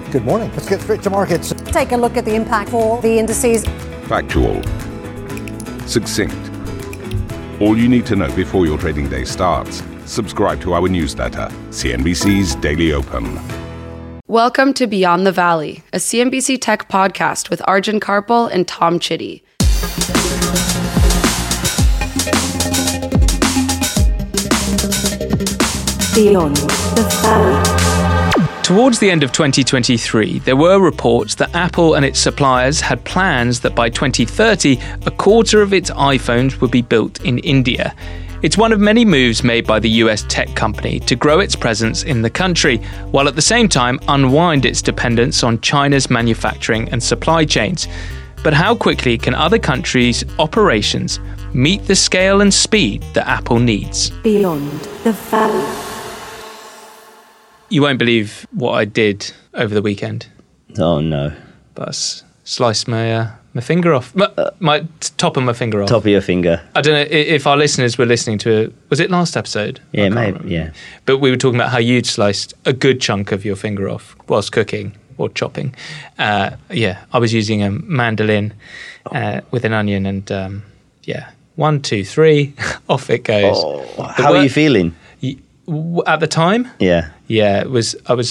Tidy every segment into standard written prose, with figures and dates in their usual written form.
Good morning. Let's get straight to markets. Take a look at the impact for the indices. Factual. Succinct. All you need to know before your trading day starts. Subscribe to our newsletter, CNBC's Daily Open. Welcome to Beyond the Valley, a CNBC Tech podcast with Arjun Karpal and Tom Chitty. Beyond the Valley. Towards the end of 2023, there were reports that Apple and its suppliers had plans that by 2030, a quarter of its iPhones would be built in India. It's one of many moves made by the US tech company to grow its presence in the country, while at the same time unwind its dependence on China's manufacturing and supply chains. But how quickly can other countries' operations meet the scale and speed that Apple needs? Beyond the Valley. You won't believe what I did over the weekend. Oh, no. But I sliced my finger off. My top of my finger off. Top of your finger. I don't know if our listeners were listening to it. Was it last episode? Yeah, maybe, yeah. But we were talking about how you'd sliced a good chunk of your finger off whilst cooking or chopping. I was using a mandolin with an onion and, 1, 2, 3, off it goes. Oh, how are you feeling? At the time? Yeah. Yeah, it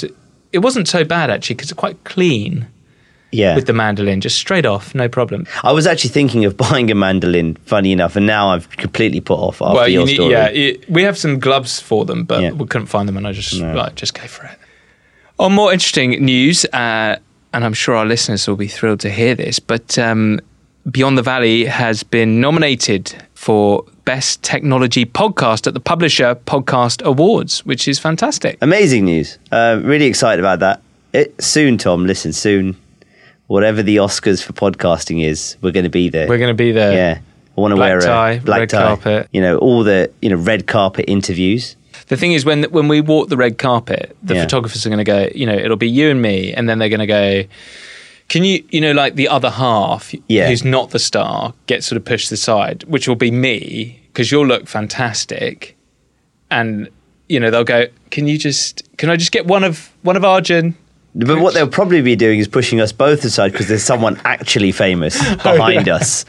wasn't so bad actually because it's quite clean. Yeah. With the mandolin, just straight off, no problem. I was actually thinking of buying a mandolin, funny enough, and now I've completely put off after your story. Yeah, we have some gloves for them, but we couldn't find them, and I just go for it. On more interesting news, and I'm sure our listeners will be thrilled to hear this, but Beyond the Valley has been nominated for Best Technology Podcast at the Publisher Podcast Awards, which is fantastic. Amazing news. Really excited about that. Soon, Tom, listen, soon. Whatever the Oscars for podcasting is, we're going to be there. We're going to be there. Yeah. I want to wear a black red tie. Carpet. All the red carpet interviews. The thing is, when we walk the red carpet, the photographers are going to go, it'll be you and me, and then they're going to go, can you, like the other half, who's not the star, get sort of pushed to the side, which will be me, because you'll look fantastic. And, they'll go, can I just get one of Arjun? But what they'll probably be doing is pushing us both aside because there's someone actually famous behind us.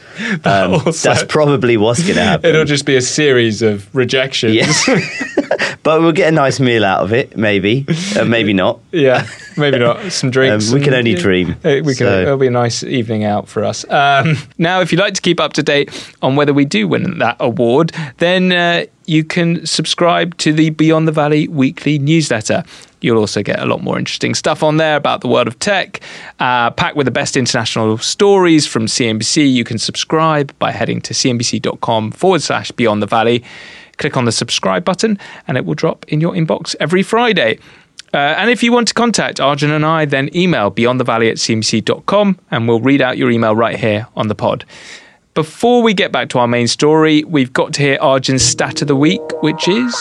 That's probably what's going to happen. It'll just be a series of rejections. Yeah. But we'll get a nice meal out of it, maybe. Maybe not. Yeah, maybe not. Some drinks. We can only dream. It'll be a nice evening out for us. Now, if you'd like to keep up to date on whether we do win that award, then you can subscribe to the Beyond the Valley weekly newsletter. You'll also get a lot more interesting stuff on there about the world of tech, packed with the best international stories from CNBC. You can subscribe by heading to cnbc.com/Beyond the Valley. Click on the subscribe button and it will drop in your inbox every Friday. And if you want to contact Arjun and I, then email beyondthevalley@cnbc.com and we'll read out your email right here on the pod. Before we get back to our main story, we've got to hear Arjun's stat of the week, which is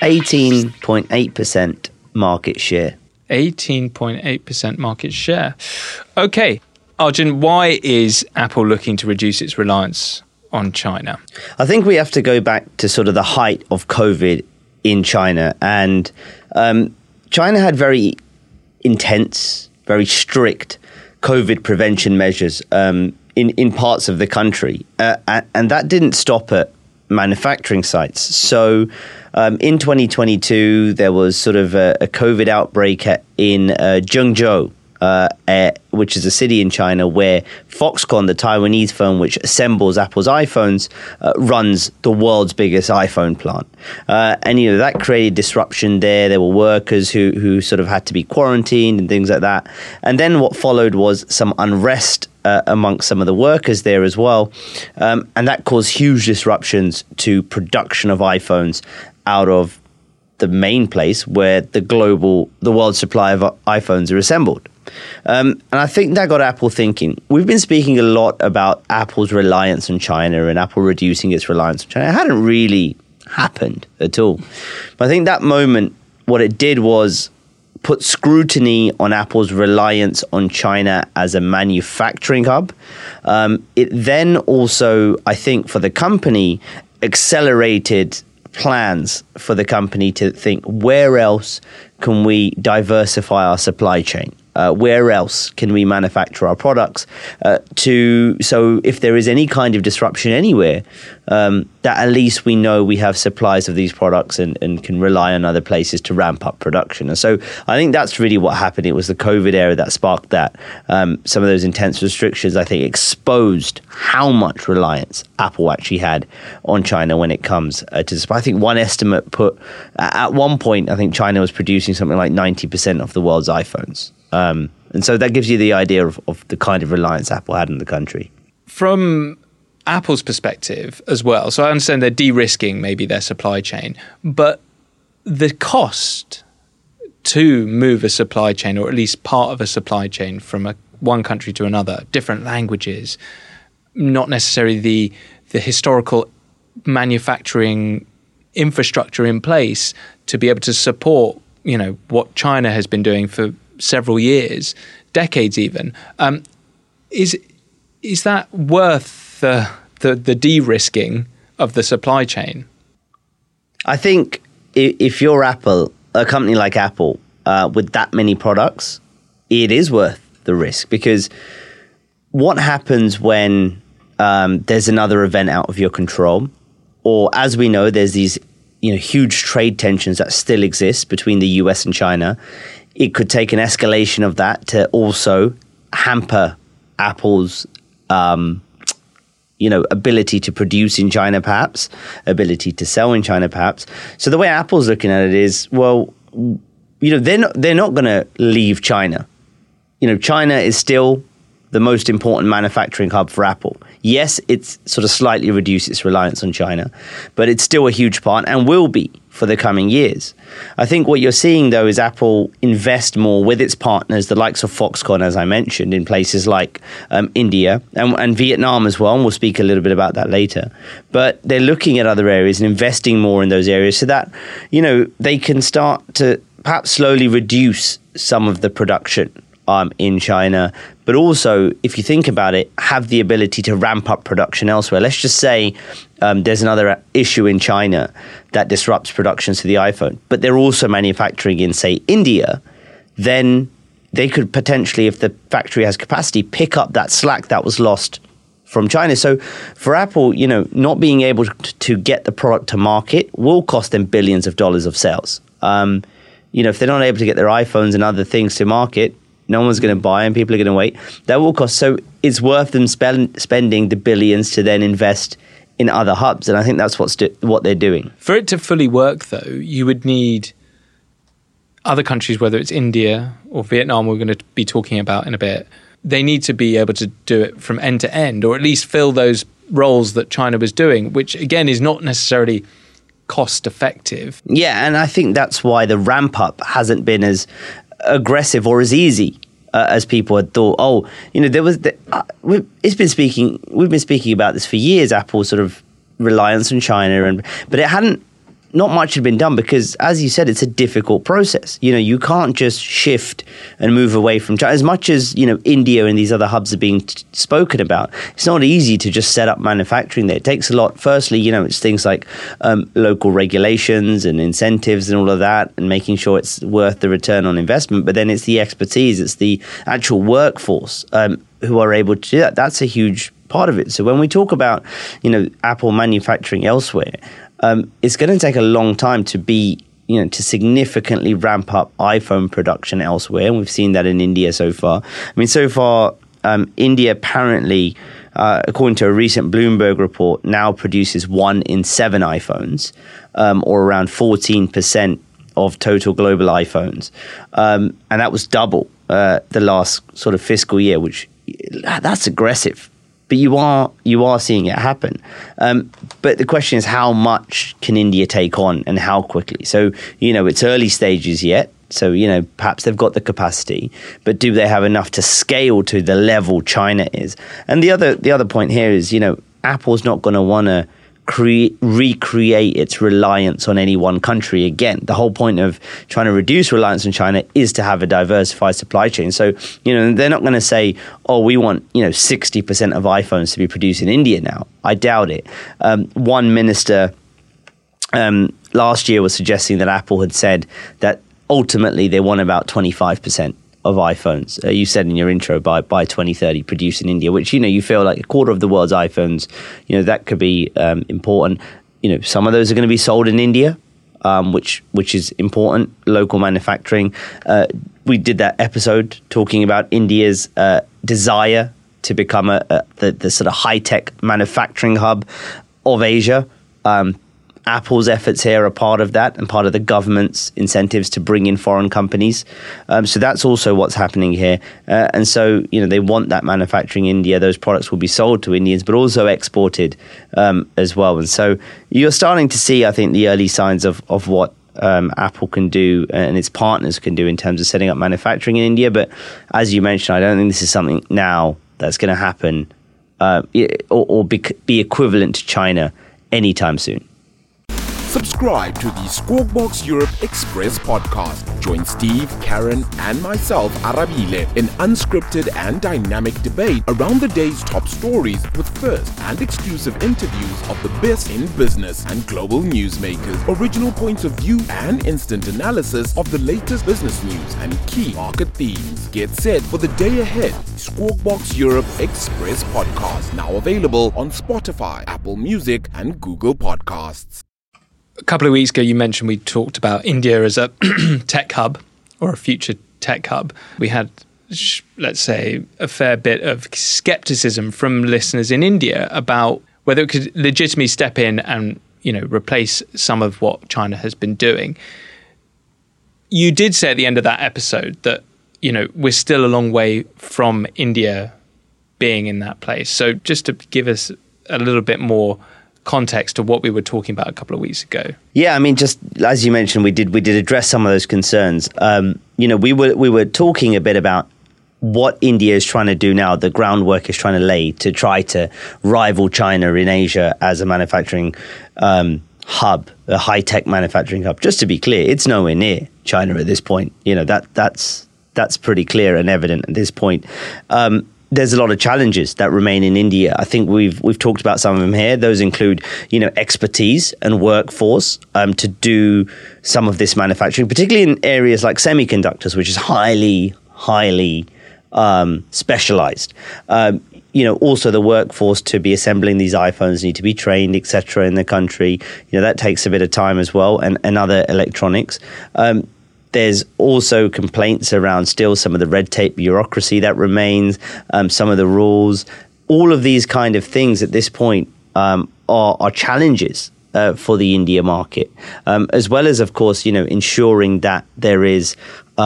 18.8% market share. 18.8% market share. Okay, Arjun, why is Apple looking to reduce its reliance on China? I think we have to go back to sort of the height of COVID in China. And China had very intense, very strict COVID prevention measures in parts of the country. And that didn't stop at manufacturing sites. So in 2022, there was sort of a COVID outbreak in Zhengzhou, which is a city in China where Foxconn, the Taiwanese firm which assembles Apple's iPhones, runs the world's biggest iPhone plant. And that created disruption there. There were workers who sort of had to be quarantined and things like that. And then what followed was some unrest amongst some of the workers there as well. And that caused huge disruptions to production of iPhones out of the main place where the world supply of iPhones are assembled. And I think that got Apple thinking. We've been speaking a lot about Apple's reliance on China and Apple reducing its reliance on China. It hadn't really happened at all. But I think that moment, what it did was put scrutiny on Apple's reliance on China as a manufacturing hub. It then also, I think, for the company, accelerated plans for the company to think, where else can we diversify our supply chain? Where else can we manufacture our products? So if there is any kind of disruption anywhere, that at least we know we have supplies of these products and can rely on other places to ramp up production. And so I think that's really what happened. It was the COVID era that sparked that. Some of those intense restrictions, I think, exposed how much reliance Apple actually had on China when it comes to this. I think one estimate put, at one point, I think China was producing something like 90% of the world's iPhones. And so that gives you the idea of the kind of reliance Apple had in the country. From Apple's perspective as well, so I understand they're de-risking maybe their supply chain, but the cost to move a supply chain, or at least part of a supply chain from one country to another, different languages, not necessarily the historical manufacturing infrastructure in place to be able to support, what China has been doing for several years, decades even. Is that worth the de-risking of the supply chain? I think if you're Apple, a company like Apple, with that many products, it is worth the risk, because what happens when there's another event out of your control, or as we know, there's these huge trade tensions that still exist between the US and China. It could take an escalation of that to also hamper Apple's ability to produce in China, perhaps, ability to sell in China, perhaps. So the way Apple's looking at it is, they're not going to leave China. China is still the most important manufacturing hub for Apple. Yes, it's sort of slightly reduced its reliance on China, but it's still a huge part and will be for the coming years. I think what you're seeing, though, is Apple invest more with its partners, the likes of Foxconn, as I mentioned, in places like India and Vietnam as well, and we'll speak a little bit about that later. But they're looking at other areas and investing more in those areas so that, they can start to perhaps slowly reduce some of the production in China, but also, if you think about it, have the ability to ramp up production elsewhere. Let's just say there's another issue in China that disrupts productions to the iPhone, but they're also manufacturing in, say, India, then they could potentially, if the factory has capacity, pick up that slack that was lost from China. So for Apple, not being able to get the product to market will cost them billions of dollars of sales. If they're not able to get their iPhones and other things to market, no one's going to buy and people are going to wait. That will cost. So it's worth them spending the billions to then invest in other hubs. And I think that's what they're doing. For it to fully work, though, you would need other countries, whether it's India or Vietnam, we're going to be talking about in a bit. They need to be able to do it from end to end, or at least fill those roles that China was doing, which, again, is not necessarily cost effective. Yeah, and I think that's why the ramp up hasn't been as aggressive or as easy as people had thought. We've been speaking about this for years, Apple's sort of reliance on China, but not much had been done because, as you said, it's a difficult process. You can't just shift and move away from China. As much as, India and these other hubs are being spoken about, it's not easy to just set up manufacturing there. It takes a lot. Firstly, it's things like local regulations and incentives and all of that, and making sure it's worth the return on investment. But then it's the expertise, it's the actual workforce who are able to do that. That's a huge part of it. So when we talk about, Apple manufacturing elsewhere, it's going to take a long time to to significantly ramp up iPhone production elsewhere. And we've seen that in India so far. India apparently, according to a recent Bloomberg report, now produces 1 in 7 iPhones, or around 14% of total global iPhones. And that was double the last sort of fiscal year, which that's aggressive. But you are seeing it happen. But the question is, how much can India take on and how quickly? So, it's early stages yet. So, perhaps they've got the capacity, but do they have enough to scale to the level China is? And the other point here is, Apple's not going to want to recreate its reliance on any one country again. The whole point of trying to reduce reliance on China is to have a diversified supply chain. So, they're not going to say, oh, we want, 60% of iPhones to be produced in India now. I doubt it. One minister last year was suggesting that Apple had said that ultimately they want about 25% iPhones. You said in your intro by 2030 produced in India, which, you feel like a quarter of the world's iPhones, that could be important. Some of those are going to be sold in India, which is important, local manufacturing. We did that episode talking about India's desire to become the sort of high-tech manufacturing hub of Asia. Apple's efforts here are part of that and part of the government's incentives to bring in foreign companies. So that's also what's happening here. And so, they want that manufacturing in India. Those products will be sold to Indians, but also exported as well. And so you're starting to see, I think, the early signs of what Apple can do and its partners can do in terms of setting up manufacturing in India. But as you mentioned, I don't think this is something now that's going to happen or be equivalent to China anytime soon. Subscribe to the Squawk Box Europe Express podcast. Join Steve, Karen, and myself, Arabile, in unscripted and dynamic debate around the day's top stories with first and exclusive interviews of the best in business and global newsmakers, original points of view, and instant analysis of the latest business news and key market themes. Get set for the day ahead. Squawk Box Europe Express podcast, now available on Spotify, Apple Music, and Google Podcasts. A couple of weeks ago, you mentioned we talked about India as a tech hub or a future tech hub. We had, let's say, a fair bit of skepticism from listeners in India about whether it could legitimately step in and, replace some of what China has been doing. You did say at the end of that episode that, we're still a long way from India being in that place. So just to give us a little bit more context to what we were talking about a couple of weeks ago. Yeah, I mean, just as you mentioned, we did address some of those concerns. We were talking a bit about what India is trying to do now, the groundwork is trying to lay to try to rival China in Asia as a manufacturing hub, a high-tech manufacturing hub. Just to be clear, it's nowhere near China at this point. That's pretty clear and evident at this point. There's a lot of challenges that remain in India. I think we've talked about some of them here. Those include, expertise and workforce to do some of this manufacturing, particularly in areas like semiconductors, which is highly specialized. Also the workforce to be assembling these iPhones need to be trained, etc. in the country. That takes a bit of time as well, and other electronics. There's also complaints around still some of the red tape bureaucracy that remains, some of the rules. All of these kind of things at this point are challenges for the India market, as well as, of course, ensuring that there is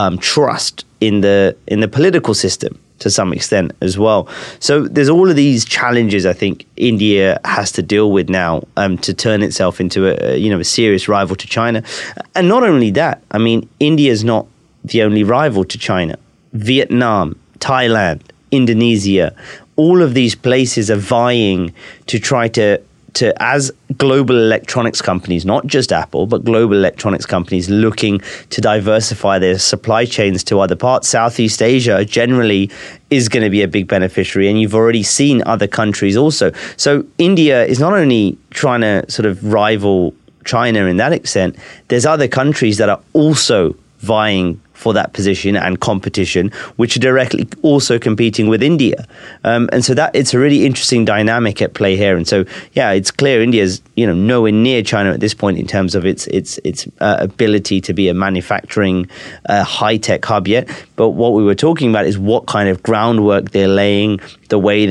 trust in the political system to some extent as well. So there's all of these challenges I think India has to deal with now to turn itself into a serious rival to China. And not only that, I mean, India is not the only rival to China. Vietnam, Thailand, Indonesia, all of these places are vying to try to as global electronics companies, not just Apple, but global electronics companies looking to diversify their supply chains to other parts. Southeast Asia generally is going to be a big beneficiary, and you've already seen other countries also. So India is not only trying to sort of rival China in that extent, there's other countries that are also vying for that position and competition, which are directly also competing with India. And so that it's a really interesting dynamic at play here. And so, yeah, it's clear India's, nowhere near China at this point in terms of its ability to be a manufacturing high-tech hub yet. But what we were talking about is what kind of groundwork they're laying, the way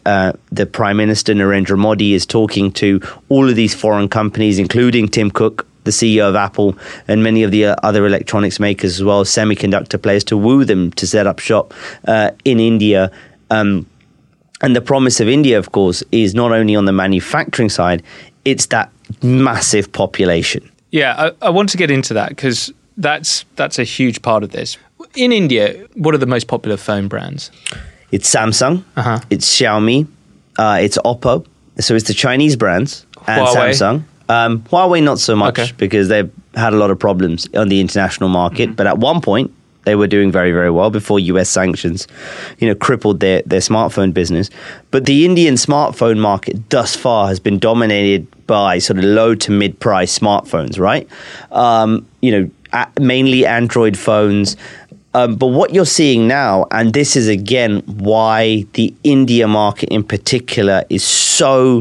the Prime Minister Narendra Modi is talking to all of these foreign companies, including Tim Cook, the CEO of Apple, and many of the other electronics makers as well, semiconductor players, to woo them to set up shop in India. And the promise of India, of course, is not only on the manufacturing side, it's that massive population. Yeah, I want to get into that because that's a huge part of this. In India, what are the most popular phone brands? It's Samsung, it's Xiaomi, it's Oppo. So it's the Chinese brands and Huawei. Samsung. Huawei not so much because they've had a lot of problems on the international market. But at one point, they were doing very, very well before US sanctions, crippled their smartphone business. But the Indian smartphone market thus far has been dominated by sort of low to mid-price smartphones, right? Mainly Android phones. But what you're seeing now, and this is again why the India market in particular is so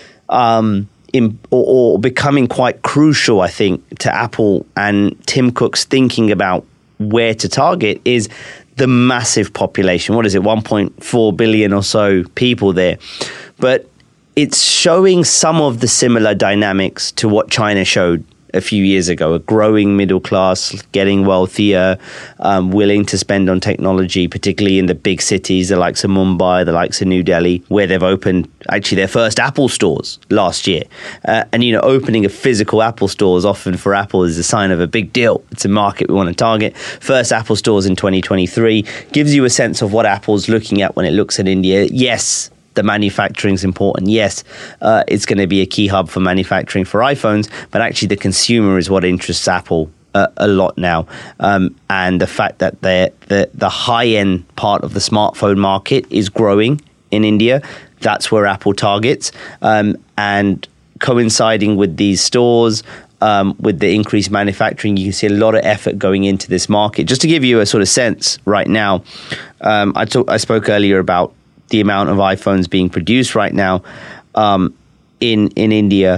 or becoming quite crucial, I think, to Apple and Tim Cook's thinking about where to target, is the massive population. What is it, 1.4 billion or so people there? But it's showing some of the similar dynamics to what China showed a few years ago, a growing middle class, getting wealthier, willing to spend on technology, particularly in the big cities, the likes of Mumbai, the likes of New Delhi, where they've opened actually their first Apple stores last year. And, opening a physical Apple stores often for Apple is a sign of a big deal. It's a market we want to target. First Apple stores in 2023 gives you a sense of what Apple's looking at when it looks at India. Yes, the manufacturing is important. Yes, it's going to be a key hub for manufacturing for iPhones, but actually the consumer is what interests Apple a lot now. And the fact that the high-end part of the smartphone market is growing in India, that's where Apple targets. And coinciding with these stores, with the increased manufacturing, you can see a lot of effort going into this market. Just to give you a sort of sense right now, I spoke earlier about the amount of iPhones being produced right now in India.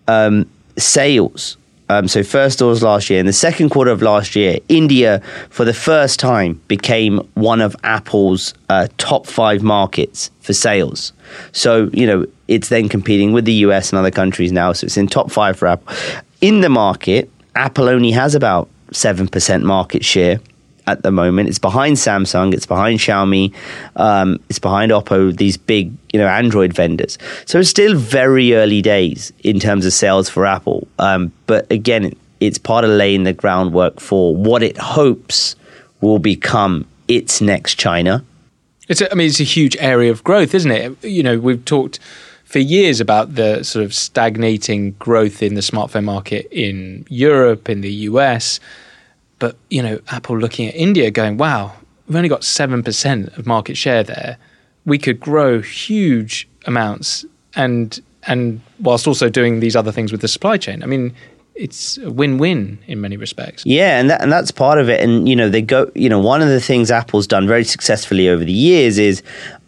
Sales. So first stores last year. In the second quarter of last year, India, for the first time, became one of Apple's top 5 markets for sales. So, it's then competing with the US and other countries now. So it's in top 5 for Apple. In the market, Apple only has about 7% market share at the moment. It's behind Samsung, it's behind Xiaomi, it's behind Oppo, these big, Android vendors. So it's still very early days in terms of sales for Apple. But again, it's part of laying the groundwork for what it hopes will become its next China. It's a huge area of growth, isn't it? We've talked for years about the sort of stagnating growth in the smartphone market in Europe, in the US. But, Apple looking at India going, wow, we've only got 7% of market share there. We could grow huge amounts and whilst also doing these other things with the supply chain. I mean, it's a win-win in many respects. Yeah, and that's part of it. And, they go, one of the things Apple's done very successfully over the years is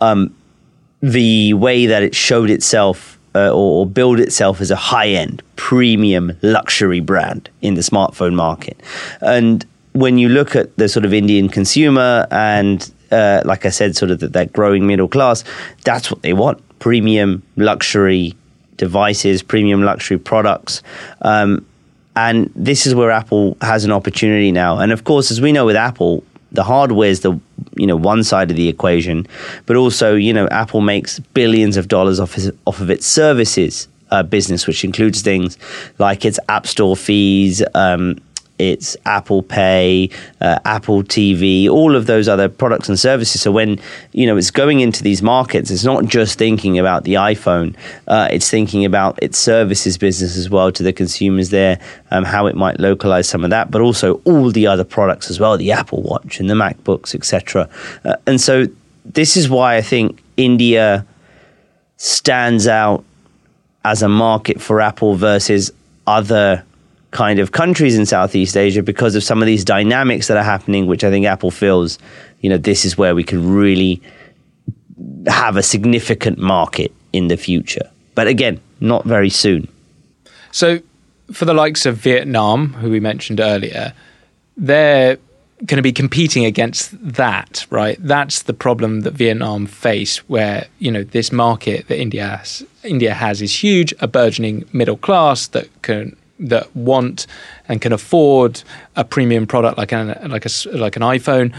the way that it showed itself or build itself as a high-end, premium, luxury brand in the smartphone market. And when you look at the sort of Indian consumer and, like I said, sort of that growing middle class, that's what they want. Premium, luxury devices, premium luxury products. And this is where Apple has an opportunity now. And of course, as we know with Apple, the hardware is the one side of the equation, but also Apple makes billions of dollars off of its services business, which includes things like its App Store fees, its Apple Pay, Apple TV, all of those other products and services. So when it's going into these markets, it's not just thinking about the iPhone, it's thinking about its services business as well to the consumers there, how it might localize some of that, but also all the other products as well, the Apple Watch and the MacBooks, etc. And so this is why I think India stands out as a market for Apple versus other kind of countries in Southeast Asia, because of some of these dynamics that are happening, which I think Apple feels, this is where we could really have a significant market in the future. But again, not very soon. So for the likes of Vietnam, who we mentioned earlier, they're going to be competing against that, right? That's the problem that Vietnam face, where, this market that India has is huge, a burgeoning middle class that want and can afford a premium product like an iPhone.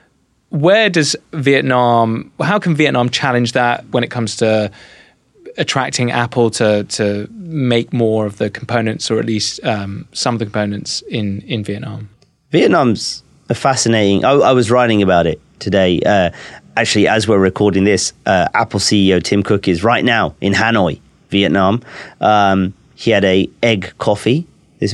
How can Vietnam challenge that when it comes to attracting Apple to make more of the components, or at least some of the components in Vietnam? Vietnam's a fascinating. I was writing about it today. Actually, as we're recording this, Apple CEO Tim Cook is right now in Hanoi, Vietnam. He had a egg coffee.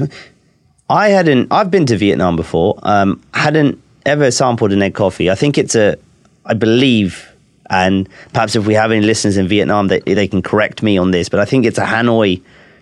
I've been to Vietnam before. Hadn't ever sampled an egg coffee. I think I believe, and perhaps if we have any listeners in Vietnam, they can correct me on this, but I think it's a Hanoi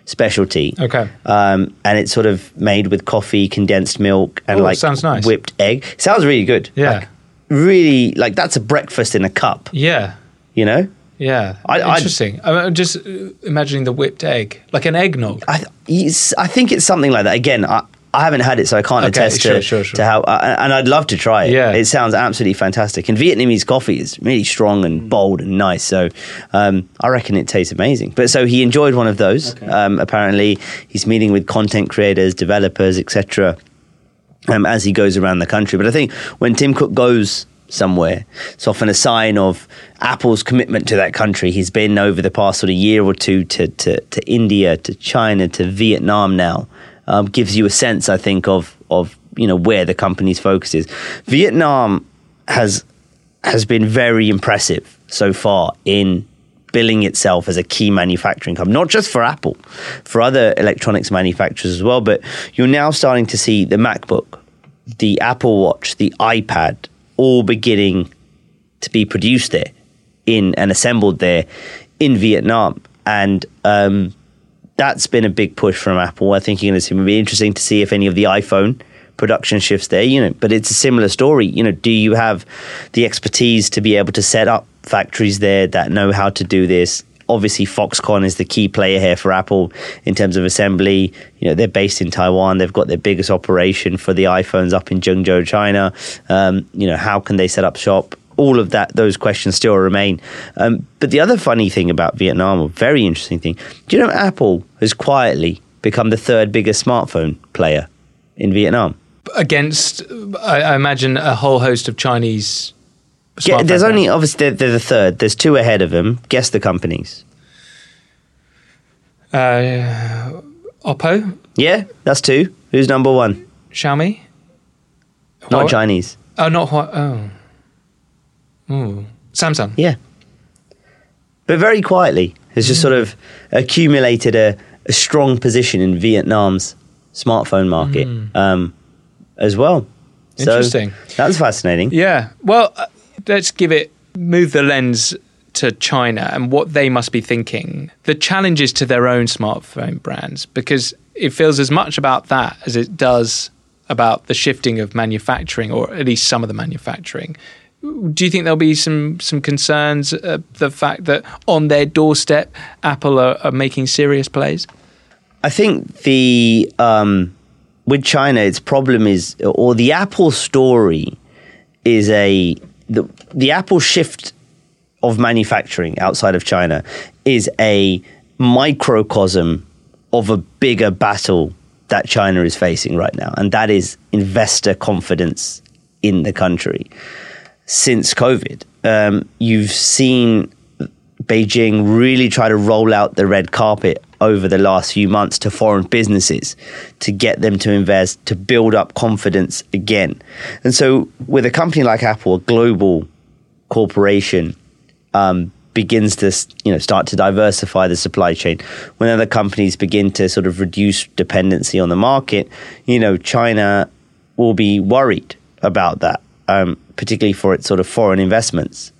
specialty. Okay. And it's sort of made with coffee, condensed milk, and sounds nice. whipped egg. Sounds really good. Yeah. Like, really, like that's a breakfast in a cup. Yeah. You know? Yeah. Interesting. I'm just imagining the whipped egg, like an eggnog. I think it's something like that. Again, I haven't had it, so I can't attest to how. And I'd love to try it. Yeah. It sounds absolutely fantastic. And Vietnamese coffee is really strong and bold and nice. So I reckon it tastes amazing. But so he enjoyed one of those. Okay. Apparently, he's meeting with content creators, developers, etc. As he goes around the country. But I think when Tim Cook goes somewhere, it's often a sign of Apple's commitment to that country. He's been over the past sort of year or two to India, to China, to Vietnam now. Gives you a sense, I think, of where the company's focus is. Vietnam has been very impressive so far in billing itself as a key manufacturing company, not just for Apple, for other electronics manufacturers as well. But you're now starting to see the MacBook, the Apple Watch, the iPad, all beginning to be produced there and assembled there in Vietnam. And that's been a big push from Apple. I think it will be interesting to see if any of the iPhone production shifts there, but it's a similar story. Do you have the expertise to be able to set up factories there that know how to do this? Obviously, Foxconn is the key player here for Apple in terms of assembly. They're based in Taiwan. They've got their biggest operation for the iPhones up in Zhengzhou, China. How can they set up shop? All of that, those questions still remain. But the other funny thing about Vietnam, or very interesting thing, do you know Apple has quietly become the third biggest smartphone player in Vietnam? Against, I imagine, a whole host of Chinese smartphone there's only, brands. obviously, they're the third. There's two ahead of them. Guess the companies. Oppo? Yeah, that's two. Who's number one? Xiaomi? Not Chinese. Oh, not Huawei. Oh. Ooh. Samsung. Yeah. But very quietly has just sort of accumulated a strong position in Vietnam's smartphone market as well. Interesting. So that's fascinating. Yeah. Well, let's move the lens to China and what they must be thinking. The challenges to their own smartphone brands, because it feels as much about that as it does about the shifting of manufacturing, or at least some of the manufacturing. Do you think there'll be some concerns, the fact that on their doorstep, Apple are making serious plays? I think with China, its problem is, or the Apple story is the Apple shift of manufacturing outside of China is a microcosm of a bigger battle that China is facing right now, and that is investor confidence in the country. Since COVID, you've seen Beijing really try to roll out the red carpet over the last few months to foreign businesses to get them to invest, to build up confidence again. And so with a company like Apple, a global corporation, begins to start to diversify the supply chain, when other companies begin to sort of reduce dependency on the market, China will be worried about that. Particularly for its sort of foreign investments.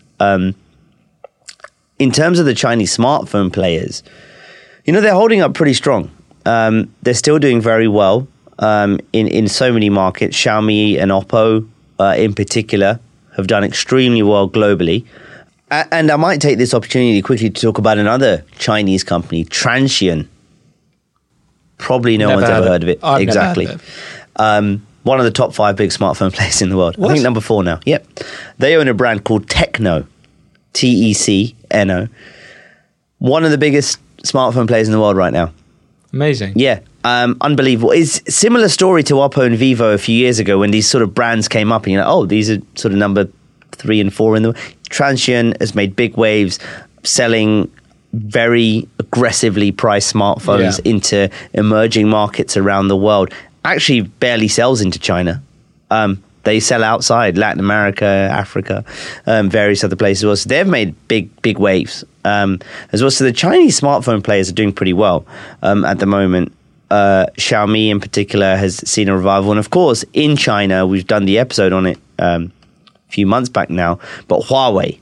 In terms of the Chinese smartphone players, they're holding up pretty strong. They're still doing very well in so many markets. Xiaomi and Oppo in particular have done extremely well globally. And I might take this opportunity quickly to talk about another Chinese company, Transsion. Probably no one's ever heard of it. I've exactly. never heard of it. One of the top 5 big smartphone players in the world. What? I think number 4 now. Yep. They own a brand called Tecno. Tecno. One of the biggest smartphone players in the world right now. Amazing. Yeah. Unbelievable. It's a similar story to Oppo and Vivo a few years ago when these sort of brands came up and you're like, oh, these are sort of number 3 and 4 in the world. Transsion has made big waves selling very aggressively priced smartphones into emerging markets around the world. Actually barely sells into China. They sell outside Latin America, Africa, various other places as well. So they've made big waves as well. So the Chinese smartphone players are doing pretty well at the moment. Xiaomi in particular has seen a revival. And of course, in China, we've done the episode on it a few months back now, but Huawei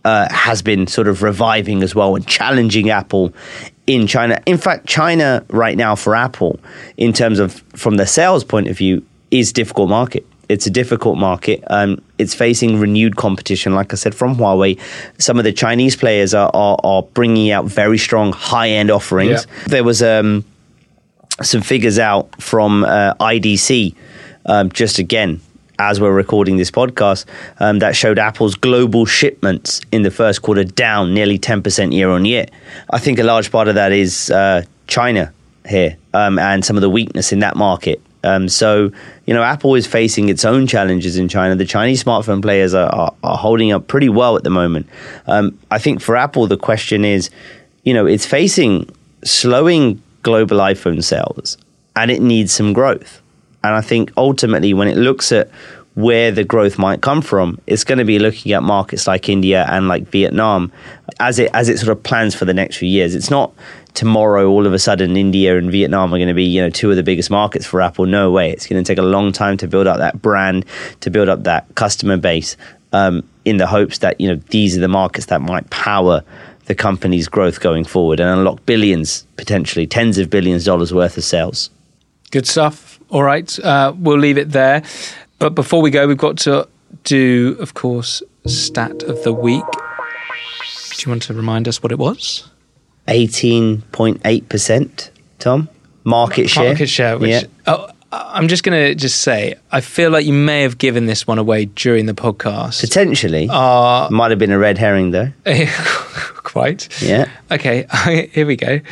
has been sort of reviving as well and challenging Apple in China. In fact, China right now for Apple, in terms of from the sales point of view, is a difficult market. It's a difficult market. It's facing renewed competition, like I said, from Huawei. Some of the Chinese players are bringing out very strong high-end offerings. Yeah. There was some figures out from IDC, just again, as we're recording this podcast, that showed Apple's global shipments in the first quarter down nearly 10% year on year. I think a large part of that is China here and some of the weakness in that market. So, Apple is facing its own challenges in China. The Chinese smartphone players are holding up pretty well at the moment. I think for Apple, the question is, it's facing slowing global iPhone sales and it needs some growth. And I think ultimately when it looks at where the growth might come from, it's going to be looking at markets like India and like Vietnam as it sort of plans for the next few years. It's not tomorrow all of a sudden India and Vietnam are going to be two of the biggest markets for Apple. No way. It's going to take a long time to build up that brand, to build up that customer base, in the hopes that these are the markets that might power the company's growth going forward and unlock billions, potentially tens of billions dollars worth of sales. Good stuff. All right, we'll leave it there. But before we go, we've got to do, of course, stat of the week. Do you want to remind us what it was? 18.8%, Tom. Market share. Market share, which I'm just going to say, I feel like you may have given this one away during the podcast. Potentially. Might have been a red herring, though. Quite. Yeah. Okay, here we go.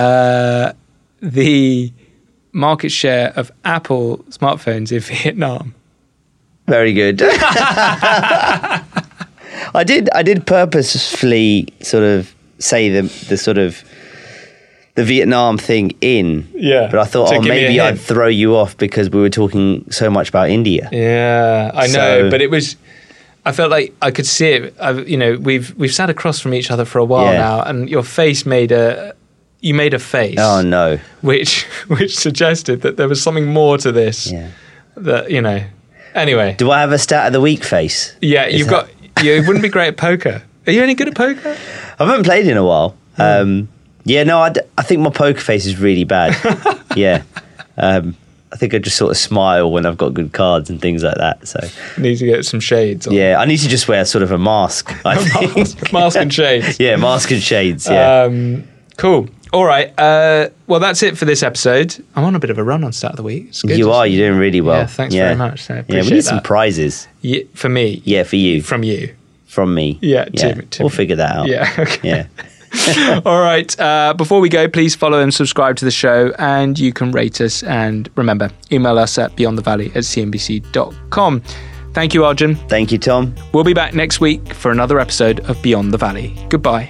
The market share of Apple smartphones in Vietnam. Very good. I did purposefully sort of say the sort of the Vietnam thing in. Yeah. But I thought, maybe I'd throw you off because we were talking so much about India. Yeah, I know. But it was, I felt like I could see it. We've sat across from each other for a while now, and your face made a face. Oh no. Which suggested that there was something more to this. Yeah. That, Anyway. Do I have a stat of the week face? Yeah, you wouldn't be great at poker. Are you any good at poker? I haven't played in a while. I think my poker face is really bad. Yeah. I think I just sort of smile when I've got good cards and things like that. So need to get some shades on. Yeah, I need to just wear sort of a mask, I think. Mask and shades. Yeah, mask and shades, yeah. Cool. All right. Well, that's it for this episode. I'm on a bit of a run on Stat of the Week. It's good. You're doing really well. Yeah, thanks very much. I appreciate we need some prizes. Yeah, for me. Yeah, for you. From you. From me. Yeah, Tim. We'll figure that out. Yeah, okay. Yeah. All right. Before we go, please follow and subscribe to the show, and you can rate us. And remember, email us at beyondthevalley@cnbc.com. Thank you, Arjun. Thank you, Tom. We'll be back next week for another episode of Beyond the Valley. Goodbye.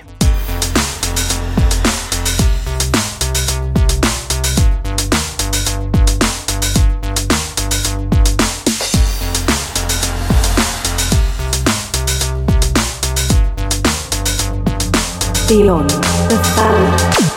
Beyond the Valley.